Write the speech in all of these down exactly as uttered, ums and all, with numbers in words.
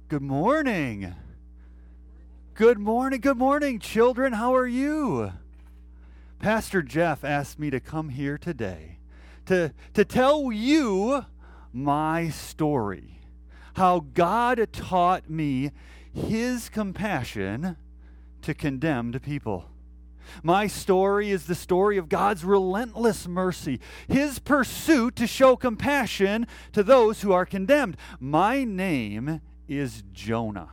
Good morning. Good morning. Good morning, children. How are you? Pastor Jeff asked me to come here today to, to tell you my story. How God taught me His compassion to condemned people. My story is the story of God's relentless mercy, His pursuit to show compassion to those who are condemned. My name is Jonah.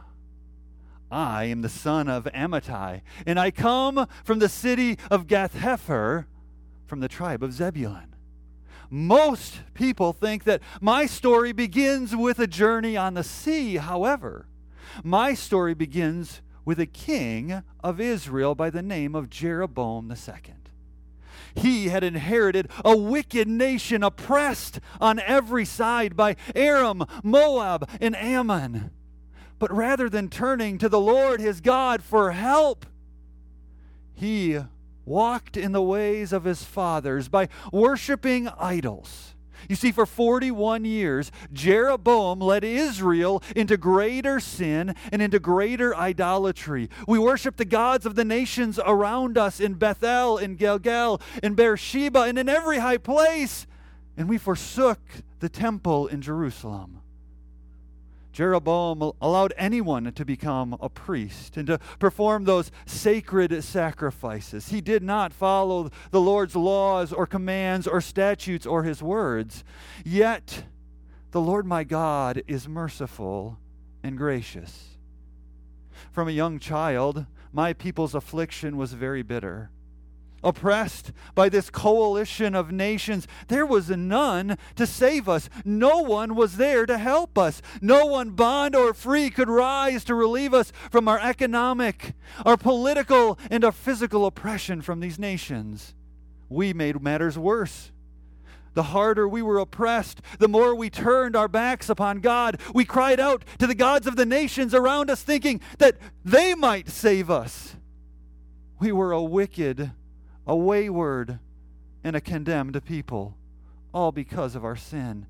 I am the son of Amittai, and I come from the city of Gath-hepher, from the tribe of Zebulun. Most people think that my story begins with a journey on the sea. However, my story begins with a king of Israel by the name of Jeroboam the Second. He had inherited a wicked nation oppressed on every side by Aram, Moab, and Ammon. But rather than turning to the Lord his God for help, he walked in the ways of his fathers by worshiping idols. You see, for forty-one years, Jeroboam led Israel into greater sin and into greater idolatry. We worship the gods of the nations around us in Bethel, in Gilgal, in Beersheba, and in every high place. And we forsook the temple in Jerusalem. Jeroboam allowed anyone to become a priest and to perform those sacred sacrifices. He did not follow the Lord's laws or commands or statutes or His words. Yet, the Lord my God is merciful and gracious. From a young child, my people's affliction was very bitter. Oppressed by this coalition of nations, there was none to save us. No one was there to help us. No one, bond or free, could rise to relieve us from our economic, our political, and our physical oppression from these nations. We made matters worse. The harder we were oppressed, the more we turned our backs upon God. We cried out to the gods of the nations around us, thinking that they might save us. We were a wicked, a wayward, and a condemned people, all because of our sin.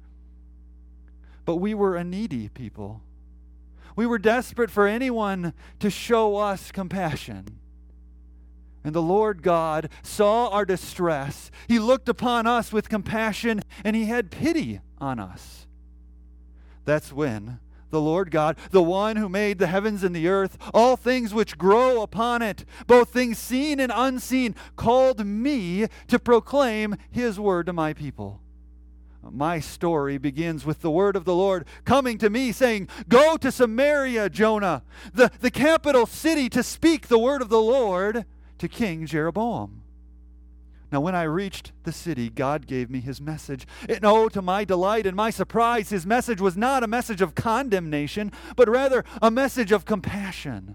But we were a needy people. We were desperate for anyone to show us compassion. And the Lord God saw our distress. He looked upon us with compassion, and He had pity on us. That's when the Lord God, the one who made the heavens and the earth, all things which grow upon it, both things seen and unseen, called me to proclaim His word to my people. My story begins with the word of the Lord coming to me saying, "Go to Samaria, Jonah, the, the capital city, to speak the word of the Lord to King Jeroboam." Now, when I reached the city, God gave me His message. And oh, to my delight and my surprise, His message was not a message of condemnation, but rather a message of compassion.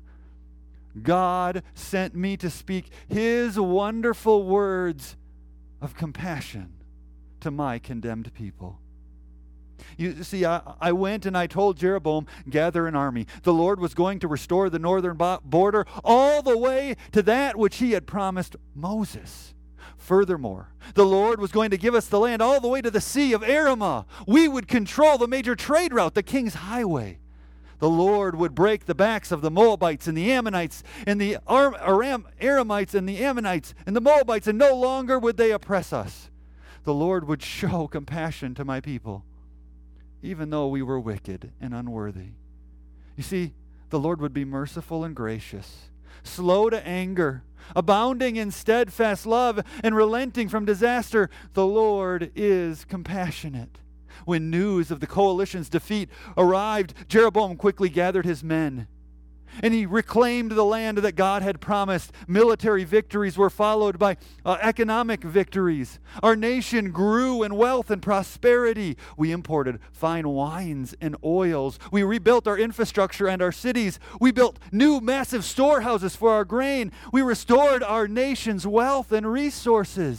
God sent me to speak His wonderful words of compassion to my condemned people. You see, I, I went and I told Jeroboam, gather an army. The Lord was going to restore the northern border all the way to that which He had promised Moses. Furthermore, the Lord was going to give us the land all the way to the Sea of Arama. We would control the major trade route, the King's Highway. The Lord would break the backs of the Moabites and the Ammonites and the Ar- Aram- Aramites and the Ammonites and the Moabites, and no longer would they oppress us. The Lord would show compassion to my people, even though we were wicked and unworthy. You see, the Lord would be merciful and gracious, slow to anger, abounding in steadfast love, and relenting from disaster. The Lord is compassionate. When news of the coalition's defeat arrived, Jeroboam quickly gathered his men, and he reclaimed the land that God had promised. Military victories were followed by uh, economic victories. Our nation grew in wealth and prosperity. We imported fine wines and oils. We rebuilt our infrastructure and our cities. We built new massive storehouses for our grain. We restored our nation's wealth and resources.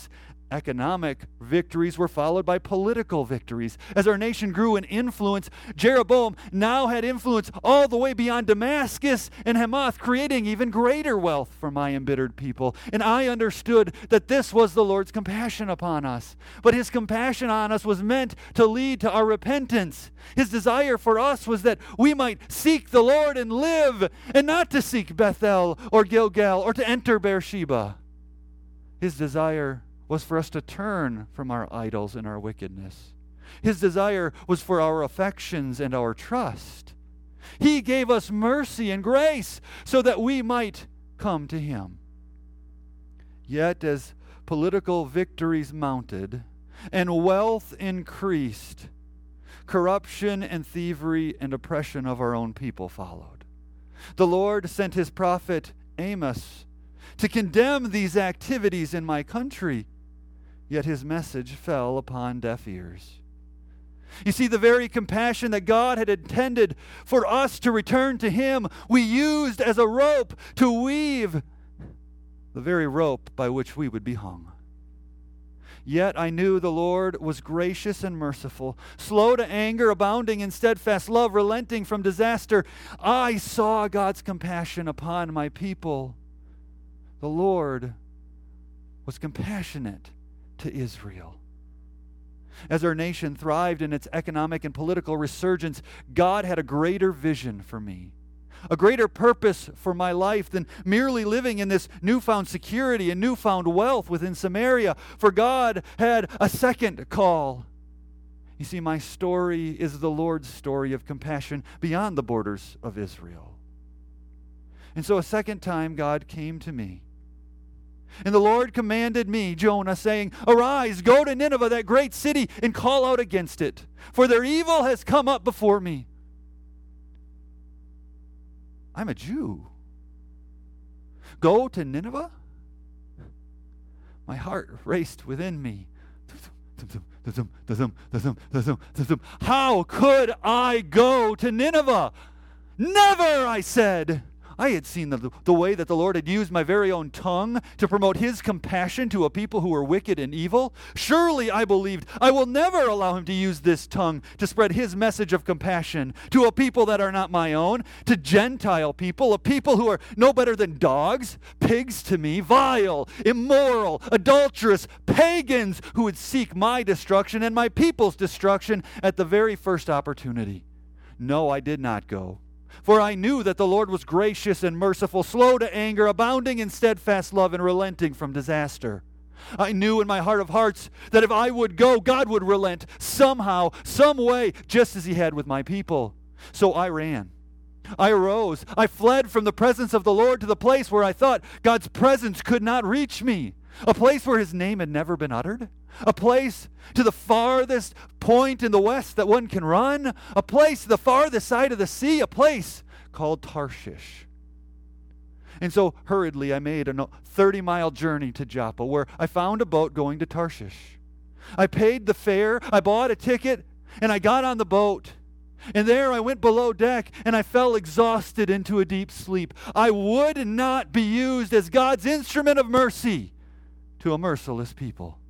Economic victories were followed by political victories. As our nation grew in influence, Jeroboam now had influence all the way beyond Damascus and Hamath, creating even greater wealth for my embittered people. And I understood that this was the Lord's compassion upon us. But his compassion on us was meant to lead to our repentance. His desire for us was that we might seek the Lord and live, and not to seek Bethel or Gilgal or to enter Beersheba. His desire was for us to turn from our idols and our wickedness. His desire was for our affections and our trust. He gave us mercy and grace so that we might come to him. Yet as political victories mounted and wealth increased, corruption and thievery and oppression of our own people followed. The Lord sent his prophet Amos to condemn these activities in my country. Yet his message fell upon deaf ears. You see, the very compassion that God had intended for us to return to him, we used as a rope to weave the very rope by which we would be hung. Yet I knew the Lord was gracious and merciful, slow to anger, abounding in steadfast love, relenting from disaster. I saw God's compassion upon my people. The Lord was compassionate to Israel. As our nation thrived in its economic and political resurgence, God had a greater vision for me, a greater purpose for my life than merely living in this newfound security and newfound wealth within Samaria. For God had a second call. You see, my story is the Lord's story of compassion beyond the borders of Israel. And so a second time God came to me. And the Lord commanded me, Jonah, saying, "Arise, go to Nineveh, that great city, and call out against it, for their evil has come up before me." I'm a Jew. Go to Nineveh? My heart raced within me. How could I go to Nineveh? Never, I said. I had seen the, the way that the Lord had used my very own tongue to promote his compassion to a people who were wicked and evil. Surely, I believed, I will never allow him to use this tongue to spread his message of compassion to a people that are not my own, to Gentile people, a people who are no better than dogs, pigs to me, vile, immoral, adulterous, pagans who would seek my destruction and my people's destruction at the very first opportunity. No, I did not go. For I knew that the Lord was gracious and merciful, slow to anger, abounding in steadfast love, and relenting from disaster. I knew in my heart of hearts that if I would go, God would relent somehow, some way, just as he had with my people. So I ran. I arose. I fled from the presence of the Lord to the place where I thought God's presence could not reach me. A place where his name had never been uttered. A place to the farthest point in the west that one can run. A place to the farthest side of the sea. A place called Tarshish. And so hurriedly I made a thirty-mile journey to Joppa, where I found a boat going to Tarshish. I paid the fare. I bought a ticket, and I got on the boat. And there I went below deck, and I fell exhausted into a deep sleep. I would not be used as God's instrument of mercy to a merciless people.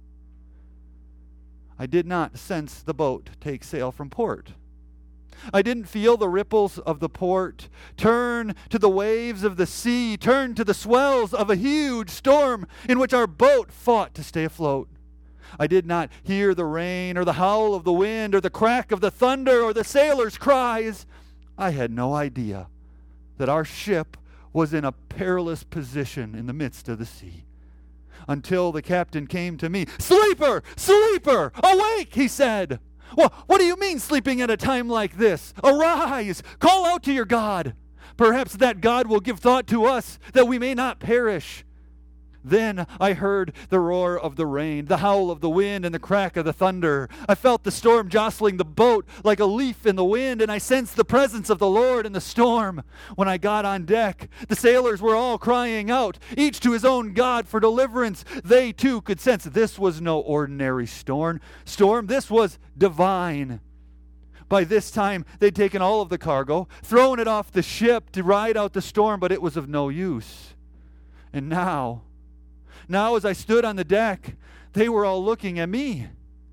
I did not sense the boat take sail from port. I didn't feel the ripples of the port turn to the waves of the sea, turn to the swells of a huge storm in which our boat fought to stay afloat. I did not hear the rain or the howl of the wind or the crack of the thunder or the sailors' cries. I had no idea that our ship was in a perilous position in the midst of the sea. Until the captain came to me. "Sleeper! Sleeper! Awake!" he said. "Well, what do you mean sleeping at a time like this? Arise! Call out to your God. Perhaps that God will give thought to us that we may not perish." Then I heard the roar of the rain, the howl of the wind, and the crack of the thunder. I felt the storm jostling the boat like a leaf in the wind, and I sensed the presence of the Lord in the storm. When I got on deck, the sailors were all crying out, each to his own God for deliverance. They too could sense this was no ordinary storm. Storm, this was divine. By this time, they'd taken all of the cargo, thrown it off the ship to ride out the storm, but it was of no use. And now... Now, as I stood on the deck, They were all looking at me.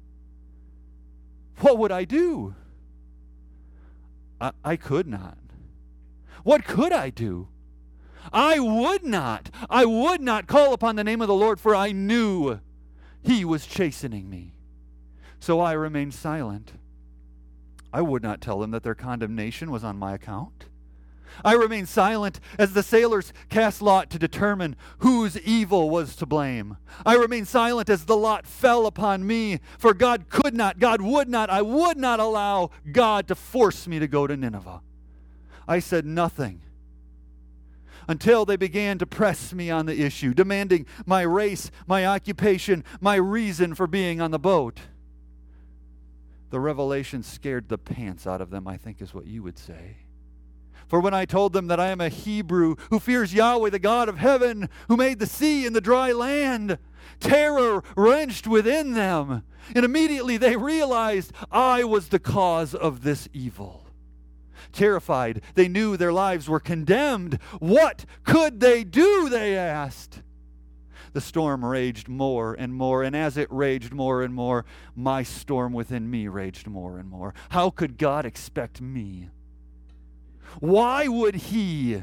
What would I do? I, I could not. What could I do? I would not. I would not call upon the name of the Lord, for I knew He was chastening me. So I remained silent. I would not tell them that their condemnation was on my account. I remained silent as the sailors cast lot to determine whose evil was to blame. I remained silent as the lot fell upon me, for God could not, God would not, I would not allow God to force me to go to Nineveh. I said nothing until they began to press me on the issue, demanding my race, my occupation, my reason for being on the boat. The revelation scared the pants out of them, I think is what you would say. For when I told them that I am a Hebrew who fears Yahweh, the God of heaven, who made the sea and the dry land, terror wrenched within them. And immediately they realized I was the cause of this evil. Terrified, they knew their lives were condemned. What could they do, they asked. The storm raged more and more, and as it raged more and more, my storm within me raged more and more. How could God expect me? Why would He?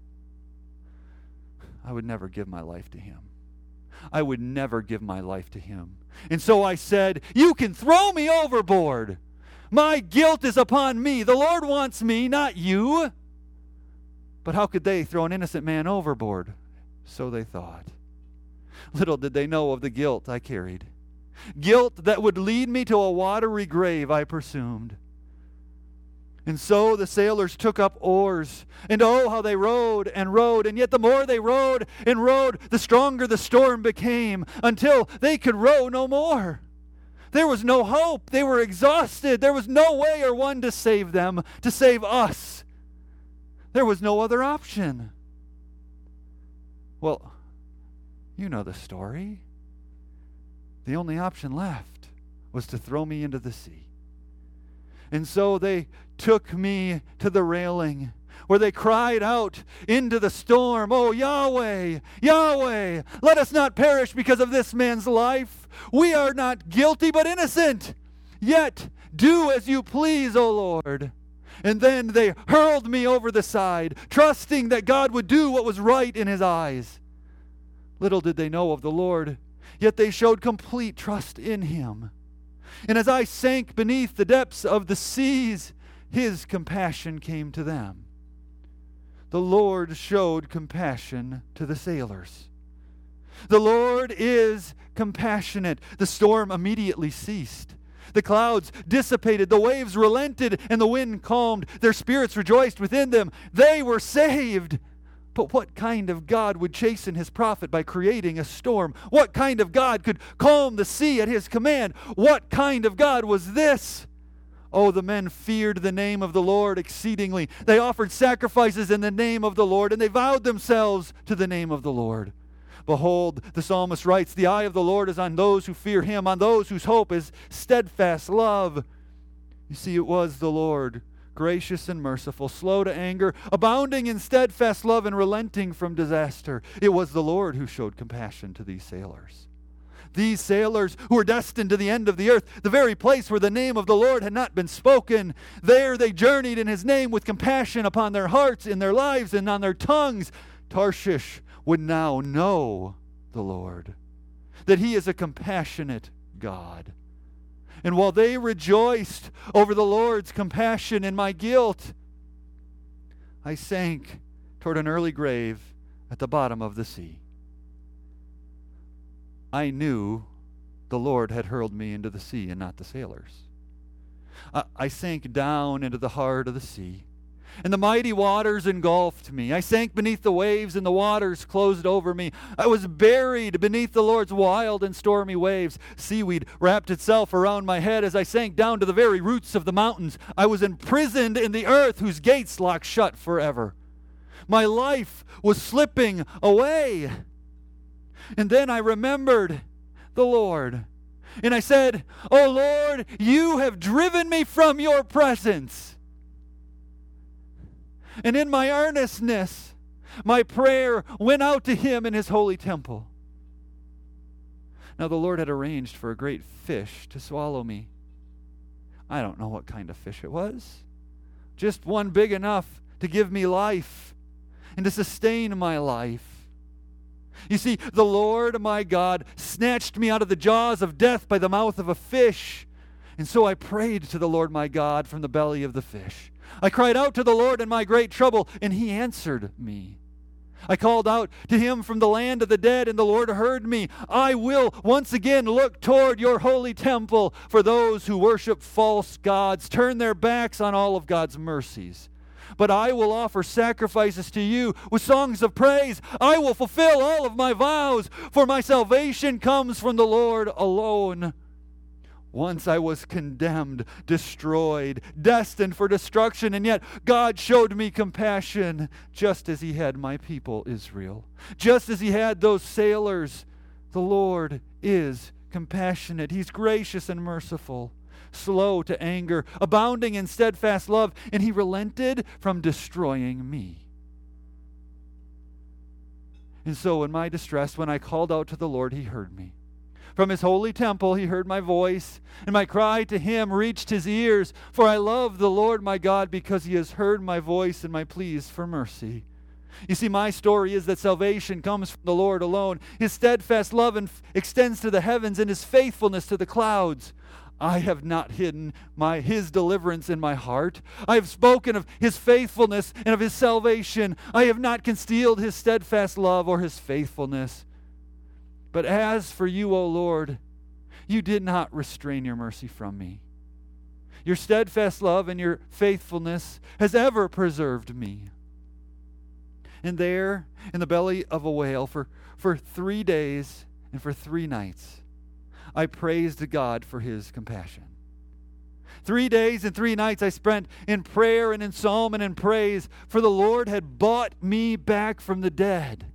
I would never give my life to Him. I would never give my life to Him. And so I said, you can throw me overboard. My guilt is upon me. The Lord wants me, not you. But how could they throw an innocent man overboard? So they thought. Little did they know of the guilt I carried. Guilt that would lead me to a watery grave, I presumed. And so the sailors took up oars, and oh, how they rowed and rowed, and yet the more they rowed and rowed, the stronger the storm became, until they could row no more. There was no hope. They were exhausted. There was no way or one to save them, to save us. There was no other option. Well, you know the story. The only option left was to throw me into the sea. And so they took me to the railing, where they cried out into the storm, "Oh, Yahweh, Yahweh, let us not perish because of this man's life. We are not guilty but innocent. Yet do as you please, O Lord." And then they hurled me over the side, trusting that God would do what was right in His eyes. Little did they know of the Lord, yet they showed complete trust in Him. And as I sank beneath the depths of the seas, His compassion came to them. The Lord showed compassion to the sailors. The Lord is compassionate. The storm immediately ceased. The clouds dissipated, the waves relented, and the wind calmed. Their spirits rejoiced within them. They were saved. But what kind of God would chasten His prophet by creating a storm? What kind of God could calm the sea at His command? What kind of God was this? Oh, the men feared the name of the Lord exceedingly. They offered sacrifices in the name of the Lord, and they vowed themselves to the name of the Lord. Behold, the psalmist writes, "The eye of the Lord is on those who fear Him, on those whose hope is steadfast love." You see, it was the Lord, gracious and merciful, slow to anger, abounding in steadfast love, and relenting from disaster. It was the Lord who showed compassion to these sailors. These sailors who were destined to the end of the earth, the very place where the name of the Lord had not been spoken. There they journeyed in His name with compassion upon their hearts, in their lives, and on their tongues. Tarshish would now know the Lord, that He is a compassionate God. And while they rejoiced over the Lord's compassion and my guilt, I sank toward an early grave at the bottom of the sea. I knew the Lord had hurled me into the sea and not the sailors. I, I sank down into the heart of the sea, and the mighty waters engulfed me. I sank beneath the waves, and the waters closed over me. I was buried beneath the Lord's wild and stormy waves. Seaweed wrapped itself around my head as I sank down to the very roots of the mountains. I was imprisoned in the earth, whose gates locked shut forever. My life was slipping away. And then I remembered the Lord. And I said, "Oh Lord, you have driven me from your presence." And in my earnestness, my prayer went out to Him in His holy temple. Now the Lord had arranged for a great fish to swallow me. I don't know what kind of fish it was. Just one big enough to give me life and to sustain my life. You see, the Lord my God snatched me out of the jaws of death by the mouth of a fish. And so I prayed to the Lord my God from the belly of the fish. I cried out to the Lord in my great trouble, and he answered me. I called out to him from the land of the dead, and the Lord heard me. I will once again look toward your holy temple, for those who worship false gods turn their backs on all of God's mercies. But I will offer sacrifices to you with songs of praise. I will fulfill all of my vows, for my salvation comes from the Lord alone. Once I was condemned, destroyed, destined for destruction, and yet God showed me compassion, just as he had my people Israel. Just as he had those sailors. The Lord is compassionate. He's gracious and merciful, slow to anger, abounding in steadfast love, and he relented from destroying me. And so in my distress, when I called out to the Lord, he heard me. From his holy temple he heard my voice, and my cry to him reached his ears. For I love the Lord my God, because he has heard my voice and my pleas for mercy. You see, my story is that salvation comes from the Lord alone. His steadfast love and f- extends to the heavens, and his faithfulness to the clouds. I have not hidden my his deliverance in my heart. I have spoken of his faithfulness and of his salvation. I have not concealed his steadfast love or his faithfulness. But as for you, O Lord, you did not restrain your mercy from me. Your steadfast love and your faithfulness has ever preserved me. And there, in the belly of a whale, for, for three days and for three nights, I praised God for his compassion. Three days and three nights I spent in prayer and in psalm and in praise, for the Lord had bought me back from the dead.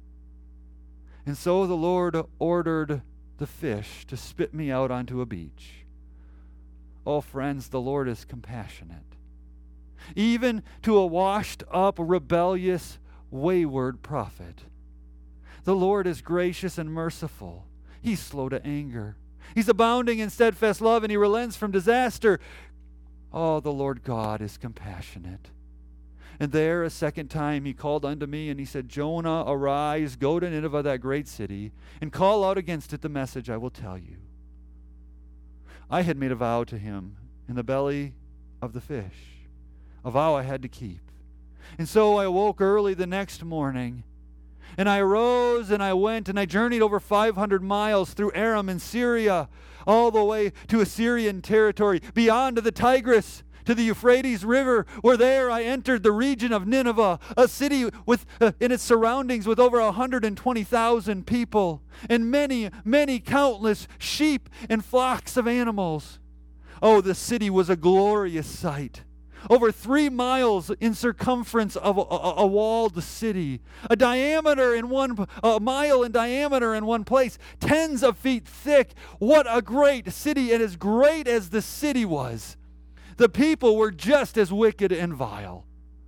And so the Lord ordered the fish to spit me out onto a beach. Oh, friends, the Lord is compassionate. Even to a washed-up, rebellious, wayward prophet. The Lord is gracious and merciful. He's slow to anger. He's abounding in steadfast love, and he relents from disaster. Oh, the Lord God is compassionate. And there a second time he called unto me, and he said, Jonah, arise, go to Nineveh, that great city, and call out against it the message I will tell you. I had made a vow to him in the belly of the fish, a vow I had to keep. And so I awoke early the next morning, and I arose and I went, and I journeyed over five hundred miles through Aram and Syria, all the way to Assyrian territory, beyond the Tigris, to the Euphrates River, where there I entered the region of Nineveh, a city with uh, in its surroundings with over one hundred twenty thousand people, and many, many countless sheep and flocks of animals. Oh, the city was a glorious sight. Over three miles in circumference of a, a, a walled city, a diameter in one, a mile in diameter in one place, tens of feet thick. What a great city! And as great as the city was, the people were just as wicked and vile.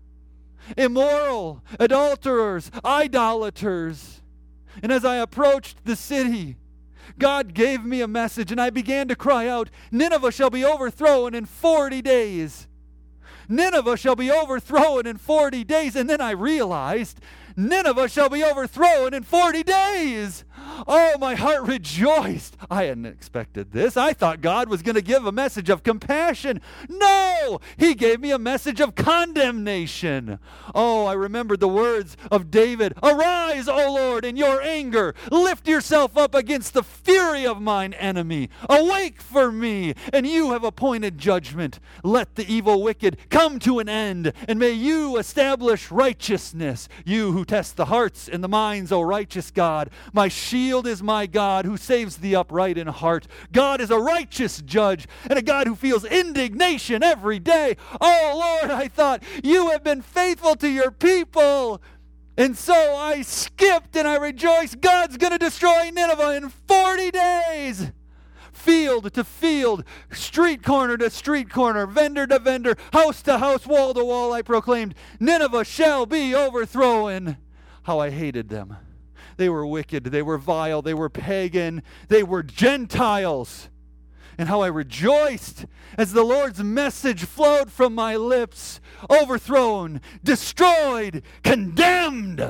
Immoral, adulterers, idolaters. And as I approached the city, God gave me a message, and I began to cry out, Nineveh shall be overthrown in forty days. Nineveh shall be overthrown in forty days. And then I realized, Nineveh shall be overthrown in forty days. Oh, my heart rejoiced. I hadn't expected this. I thought God was going to give a message of compassion. No, he gave me a message of condemnation. Oh, I remembered the words of David. Arise, O Lord, in your anger. Lift yourself up against the fury of mine enemy. Awake for me, and you have appointed judgment. Let the evil wicked come to an end, and may you establish righteousness. You who test the hearts and the minds, O righteous God. My shield is my God, who saves the upright in heart. God is a righteous judge and a God who feels indignation every day. Oh, Lord, I thought, you have been faithful to your people. And so I skipped and I rejoiced. God's going to destroy Nineveh in forty days. Field to field, street corner to street corner, vendor to vendor, house to house, wall to wall, I proclaimed, Nineveh shall be overthrown. How I hated them. They were wicked. They were vile. They were pagan. They were Gentiles. And how I rejoiced as the Lord's message flowed from my lips, overthrown, destroyed, condemned.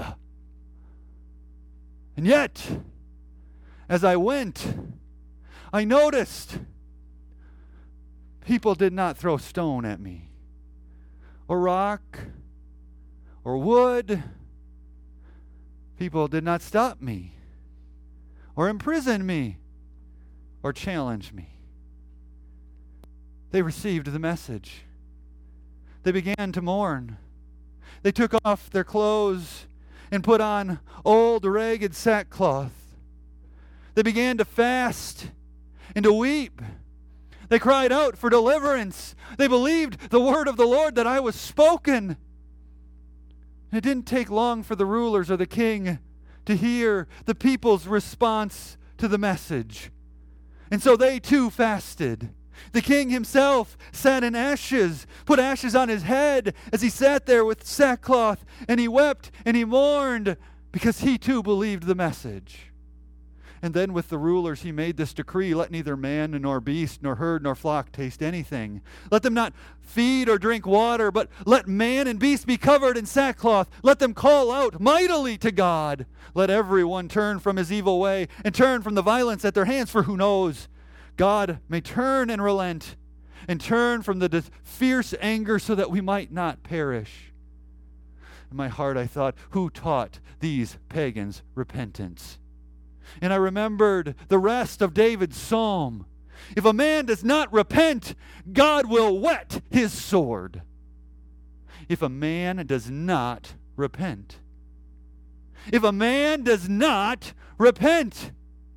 And yet, as I went, I noticed people did not throw stone at me, or rock, or wood. People did not stop me, or imprison me, or challenge me. They received the message. They began to mourn. They took off their clothes and put on old, ragged sackcloth. They began to fast and to weep. They cried out for deliverance. They believed the word of the Lord that I was spoken. It didn't take long for the rulers or the king to hear the people's response to the message. And so they too fasted. The king himself sat in ashes, put ashes on his head as he sat there with sackcloth, and he wept and he mourned because he too believed the message. And then with the rulers he made this decree, let neither man nor beast nor herd nor flock taste anything. Let them not feed or drink water, but let man and beast be covered in sackcloth. Let them call out mightily to God. Let everyone turn from his evil way and turn from the violence at their hands, for who knows? God may turn and relent and turn from the fierce anger so that we might not perish. In my heart I thought, who taught these pagans repentance? And I remembered the rest of David's psalm. If a man does not repent, God will whet his sword. If a man does not repent. If a man does not repent.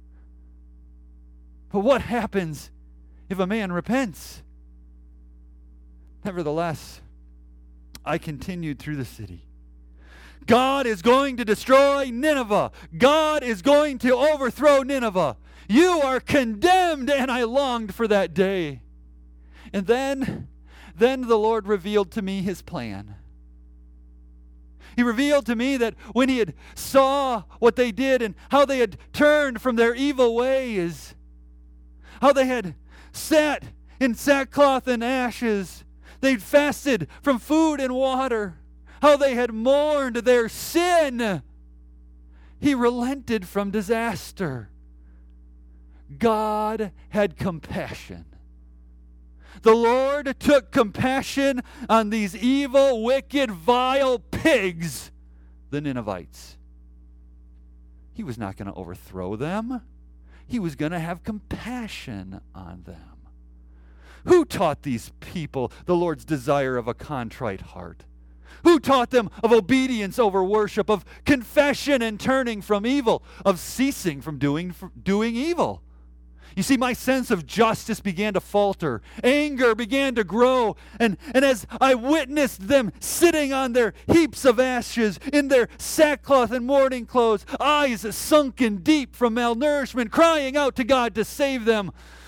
But what happens if a man repents? Nevertheless, I continued through the city. God is going to destroy Nineveh. God is going to overthrow Nineveh. You are condemned, and I longed for that day. And then, then the Lord revealed to me his plan. He revealed to me that when he had saw what they did and how they had turned from their evil ways, how they had sat in sackcloth and ashes, they'd fasted from food and water, how they had mourned their sin, he relented from disaster. God had compassion. The Lord took compassion on these evil, wicked, vile pigs, the Ninevites. He was not going to overthrow them. He was going to have compassion on them. Who taught these people the Lord's desire of a contrite heart? Who taught them of obedience over worship, of confession and turning from evil, of ceasing from doing, doing evil? You see, my sense of justice began to falter. Anger began to grow. And, and as I witnessed them sitting on their heaps of ashes, in their sackcloth and mourning clothes, eyes sunken deep from malnourishment, crying out to God to save them,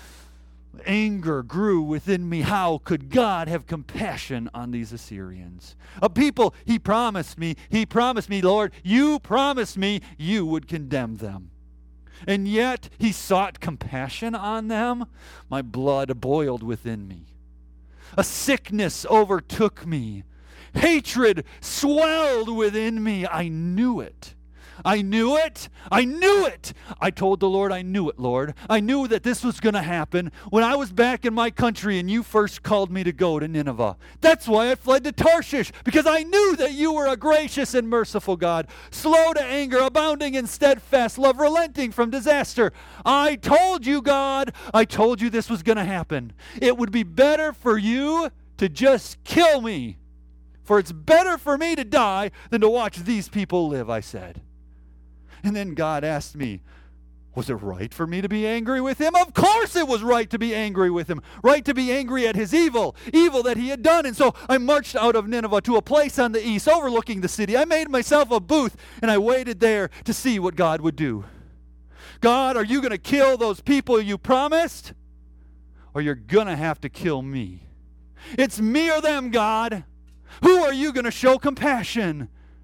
anger grew within me. How could God have compassion on these Assyrians? A people he promised me, he promised me, Lord, you promised me you would condemn them. And yet he sought compassion on them. My blood boiled within me. A sickness overtook me. Hatred swelled within me. I knew it. I knew it. I knew it. I told the Lord, I knew it, Lord. I knew that this was going to happen when I was back in my country and you first called me to go to Nineveh. That's why I fled to Tarshish, because I knew that you were a gracious and merciful God, slow to anger, abounding in steadfast love, relenting from disaster. I told you, God, I told you this was going to happen. It would be better for you to just kill me, for it's better for me to die than to watch these people live, I said. And then God asked me, was it right for me to be angry with him? Of course it was right to be angry with him. Right to be angry at his evil, evil that he had done. And so I marched out of Nineveh to a place on the east overlooking the city. I made myself a booth and I waited there to see what God would do. God, are you going to kill those people you promised? Or you're going to have to kill me? It's me or them, God. Who are you going to show compassion?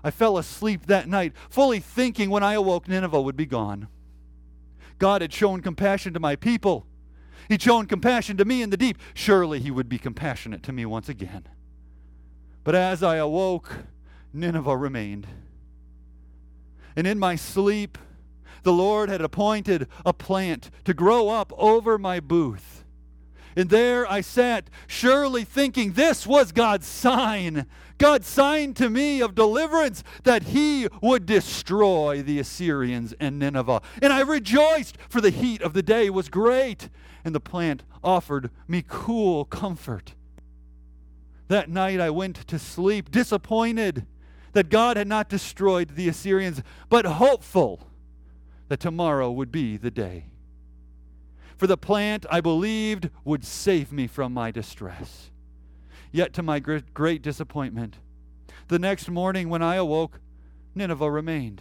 I fell asleep that night, fully thinking when I awoke Nineveh would be gone. God had shown compassion to my people. He'd shown compassion to me in the deep. Surely he would be compassionate to me once again. But as I awoke, Nineveh remained. And in my sleep, the Lord had appointed a plant to grow up over my booth. And there I sat, surely thinking this was God's sign. God's sign to me of deliverance, that he would destroy the Assyrians and Nineveh. And I rejoiced, for the heat of the day was great, and the plant offered me cool comfort. That night I went to sleep, disappointed that God had not destroyed the Assyrians, but hopeful that tomorrow would be the day. For the plant, I believed, would save me from my distress. Yet to my great, great disappointment, the next morning when I awoke, Nineveh remained.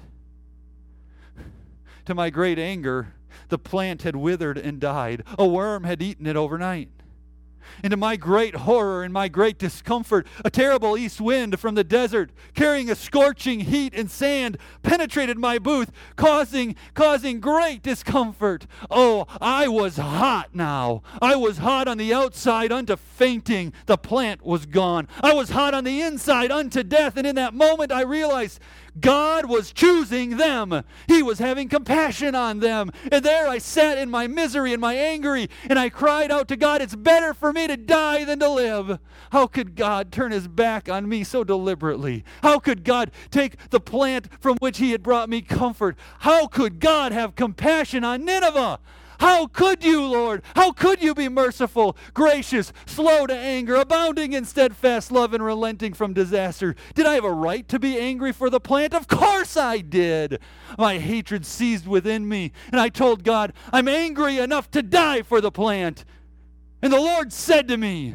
To my great anger, the plant had withered and died. A worm had eaten it overnight. And to my great horror and my great discomfort, a terrible east wind from the desert, carrying a scorching heat and sand, penetrated my booth, causing, causing great discomfort. Oh, I was hot now. I was hot on the outside unto fainting. The plant was gone. I was hot on the inside unto death. And in that moment I realized God was choosing them. He was having compassion on them. And there I sat in my misery and my anger, and I cried out to God, it's better for me to die than to live. How could God turn his back on me so deliberately? How could God take the plant from which he had brought me comfort? How could God have compassion on Nineveh? How could you, Lord? How could you be merciful, gracious, slow to anger, abounding in steadfast love and relenting from disaster? Did I have a right to be angry for the plant? Of course I did. My hatred seized within me, and I told God, I'm angry enough to die for the plant. And the Lord said to me,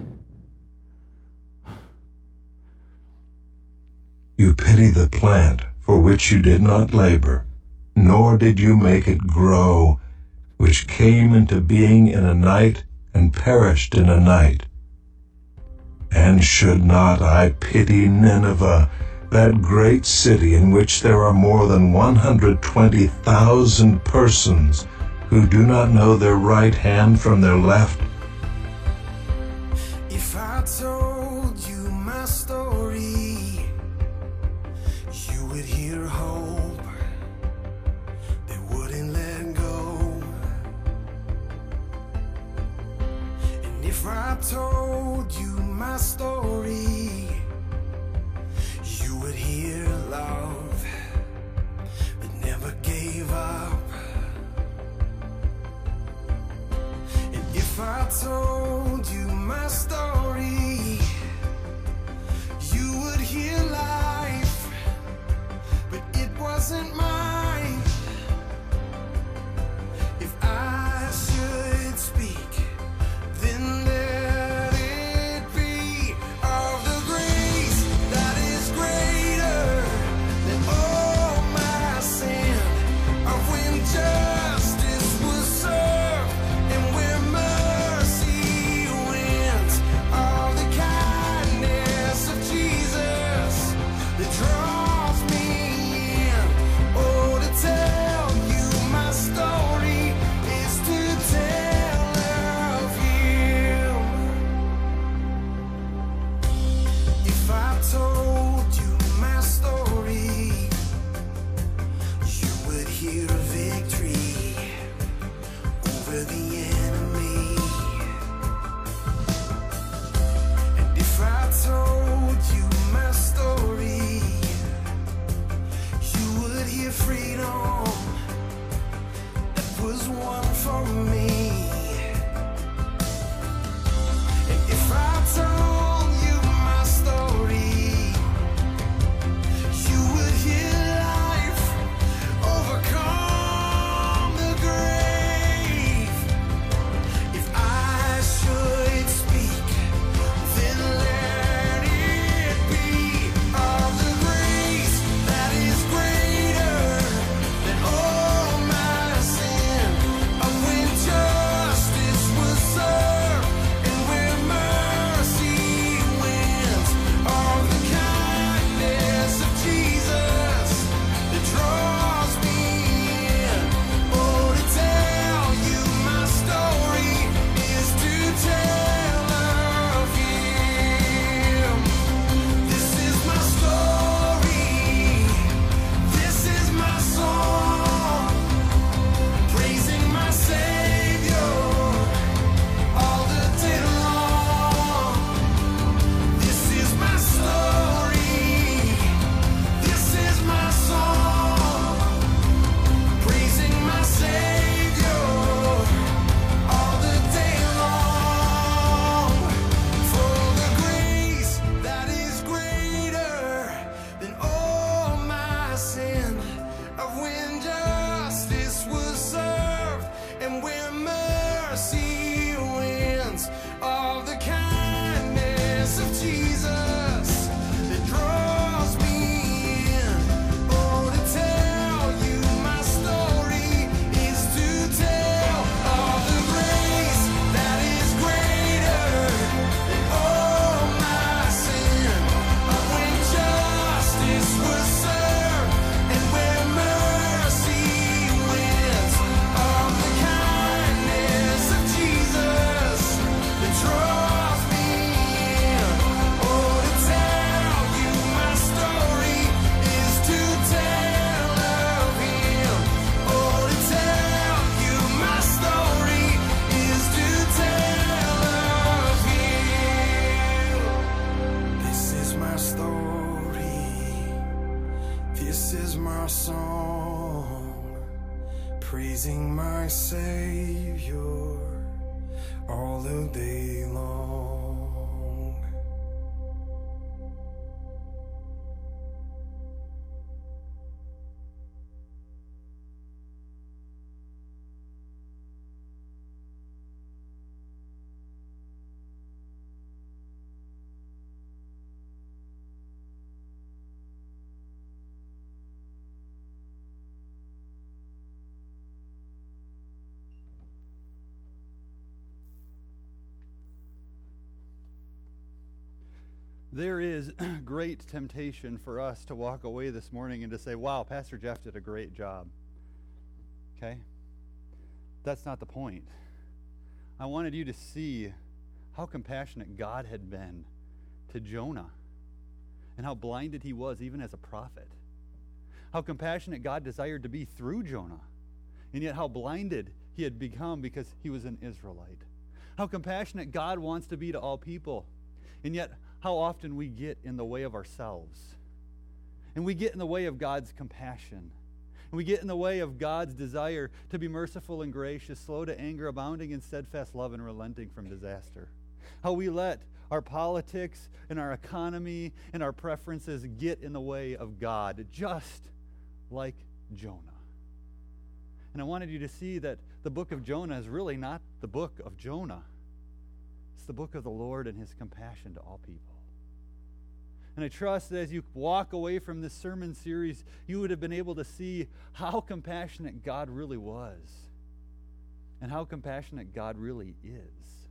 You pity the plant for which you did not labor, nor did you make it grow, which came into being in a night and perished in a night. And should not I pity Nineveh, that great city in which there are more than one hundred twenty thousand persons who do not know their right hand from their left? If I told you my story, you would hear hope that wouldn't let go. And if I told you my story, you would hear love that never gave up. And if I This is my song, praising my Savior all the day long. There is great temptation for us to walk away this morning and to say, wow, Pastor Jeff did a great job. Okay? That's not the point. I wanted you to see how compassionate God had been to Jonah and how blinded he was even as a prophet. How compassionate God desired to be through Jonah, and yet how blinded he had become because he was an Israelite. How compassionate God wants to be to all people, and yet how often we get in the way of ourselves. And we get in the way of God's compassion. And we get in the way of God's desire to be merciful and gracious, slow to anger, abounding in steadfast love, and relenting from disaster. How we let our politics and our economy and our preferences get in the way of God, just like Jonah. And I wanted you to see that the book of Jonah is really not the book of Jonah. It's the book of the Lord and his compassion to all people. And I trust that as you walk away from this sermon series, you would have been able to see how compassionate God really was and how compassionate God really is.